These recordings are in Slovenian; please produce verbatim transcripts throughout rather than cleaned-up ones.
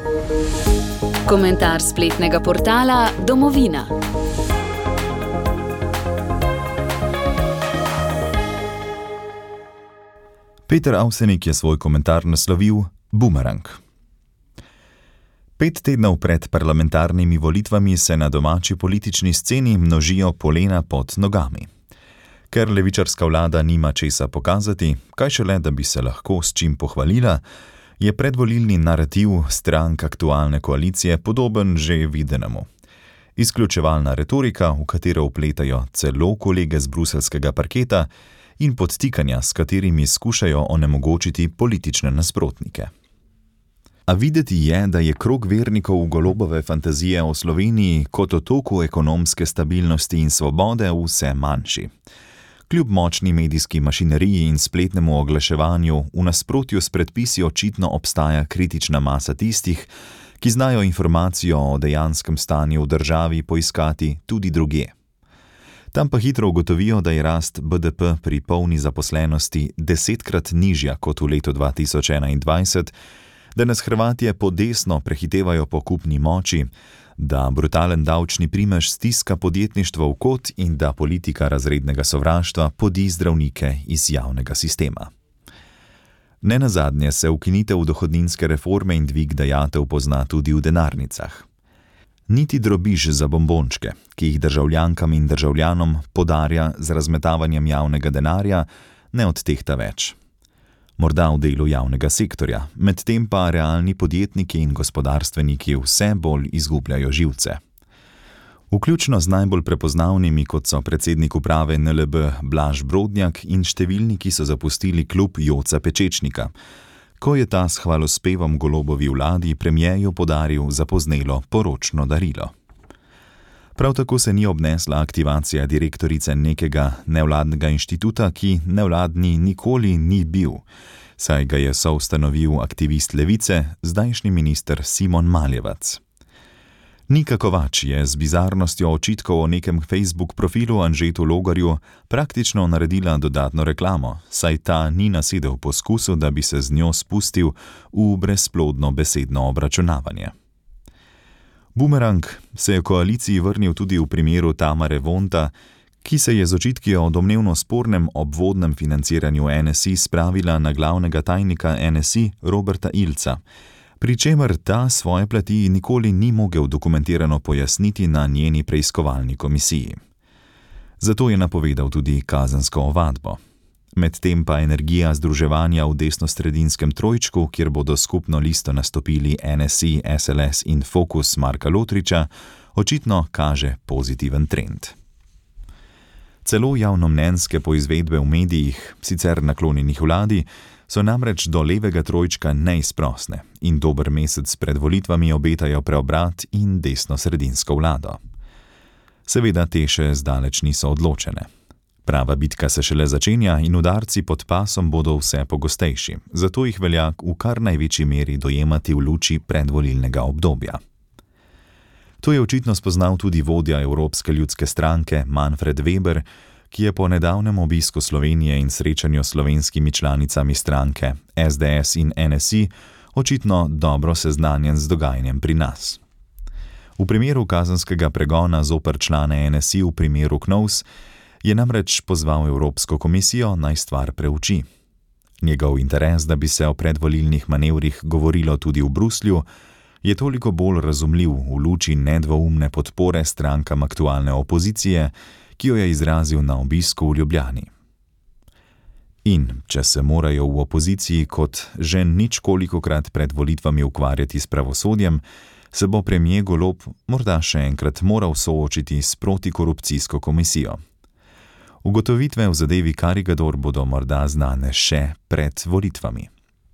Komentar spletnega portala Domovina. Peter Avsenik je svoj komentar naslovil Bumerang. Pet tednov pred parlamentarnimi volitvami se na domači politični sceni množijo polena pod nogami. Ker levičarska vlada nima česa pokazati, kaj šele, da bi se lahko s čim pohvalila, je predvolilni narativ strank aktualne koalicije podoben že videnemu. Izključevalna retorika, v katero vpletajo celo kolege z bruseljskega parketa, in podtikanja, s katerimi skušajo onemogočiti politične nasprotnike. A videti je, da je krog vernikov Golobove fantazije o Sloveniji kot otoku ekonomske stabilnosti in svobode vse manjši. Kljub močni medijski mašineriji in spletnemu oglaševanju v nasprotju s predpisi očitno obstaja kritična masa tistih, ki znajo informacijo o dejanskem stanju v državi poiskati tudi drugje. Tam pa hitro ugotovijo, da je rast B D P pri polni zaposlenosti desetkrat nižja kot v letu dva tisoč enaindvajset, da nas Hrvatje podesno prehitevajo po kupni moči, da brutalen davčni primež stiska podjetništvo v kot in da politika razrednega sovraštva podi zdravnike iz javnega sistema. Nenazadnje se ukinitev dohodninske reforme in dvig dajatev pozna tudi v denarnicah. Niti drobiž za bombončke, ki jih državljankam in državljanom podarja z razmetavanjem javnega denarja, ne odtehta več. Morda v delu javnega sektorja, medtem pa realni podjetniki in gospodarstveniki vse bolj izgubljajo živce. Vključno z najbolj prepoznavnimi, kot so predsednik uprave N L B Blaž Brodnjak in številni, ki so zapustili klub Joca Pečečnika, ko je ta s hvalospevom Golobovi vladi premierju podaril zapoznelo poročno darilo. Prav tako se ni obnesla aktivacija direktorice nekega nevladnega inštituta, ki nevladni nikoli ni bil, saj ga je soustanovil aktivist levice, zdajšnji minister Simon Maljevac. Nika Kovač je z bizarnostjo očitkov o nekem Facebook profilu Anžetu Logarju praktično naredila dodatno reklamo, saj ta ni nasedel poskusu, da bi se z njo spustil v brezplodno besedno obračunavanje. Bumerang se je koaliciji vrnil tudi v primeru Tamare Vonta, ki se je z očitki o domnevno spornem obvodnem financiranju N S I spravila na glavnega tajnika N S I Roberta Ilca, pri čemer ta svoje plati nikoli ni mogel dokumentirano pojasniti na njeni preiskovalni komisiji. Zato je napovedal tudi kazensko ovadbo. Medtem pa energija združevanja v desnosredinskem trojčku, kjer bodo skupno listo nastopili N S I, S L S in Fokus Marka Lotriča, očitno kaže pozitiven trend. Celo javnomnenjske poizvedbe v medijih, sicer naklonjenih vladi, so namreč do levega trojčka neizprosne in dober mesec pred volitvami obetajo preobrat in desnosredinsko vlado. Seveda te še zdaleč niso odločene. Prava bitka se šele začenja in udarci pod pasom bodo vse pogostejši, zato jih velja v kar največji meri dojemati v luči predvolilnega obdobja. To je očitno spoznal tudi vodja Evropske ljudske stranke Manfred Weber, ki je po nedavnem obisku Slovenije in srečanju s slovenskimi članicami stranke S D S in N S I očitno dobro seznanjen z dogajanjem pri nas. V primeru kazenskega pregona zoper člane N S I v primeru Knovs je namreč pozval Evropsko komisijo, naj stvar preuči. Njegov interes, da bi se o predvolilnih manevrih govorilo tudi v Bruslju, je toliko bolj razumljiv v luči nedvoumne podpore strankam aktualne opozicije, ki jo je izrazil na obisku v Ljubljani. In če se morajo v opoziciji kot že ničkolikokrat pred volitvami ukvarjati s pravosodjem, se bo premier Golob morda še enkrat moral soočiti s protikorupcijsko komisijo. Ugotovitve v zadevi Karigador bodo morda znane še pred volitvami.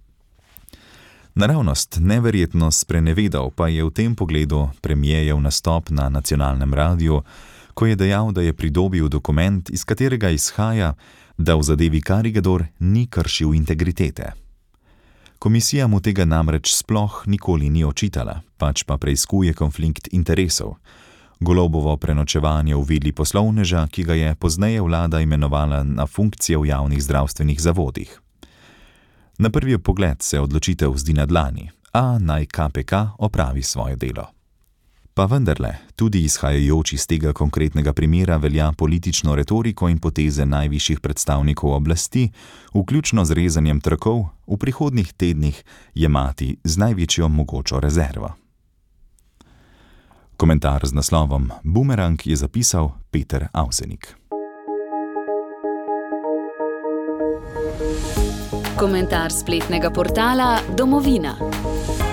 Naravnost neverjetno sprenevedal pa je v tem pogledu premierjev nastop na nacionalnem radiju, ko je dejal, da je pridobil dokument, iz katerega izhaja, da v zadevi Karigador ni kršil integritete. Komisija mu tega namreč sploh nikoli ni očitala, pač pa preiskuje konflikt interesov. Golobovo prenočevanje v vili poslovneža, ki ga je pozneje vlada imenovala na funkcije v javnih zdravstvenih zavodih. Na prvi pogled se odločitev zdi na dlani, a naj K P K opravi svoje delo. Pa vendarle, tudi izhajajoč iz tega konkretnega primera velja politično retoriko in poteze najvišjih predstavnikov oblasti, vključno z rezanjem trakov, v prihodnjih tednih jemati z največjo mogočo rezervo. Komentar z naslovom Bumerang je zapisal Peter Avsenik. Komentar spletnega portala Domovina.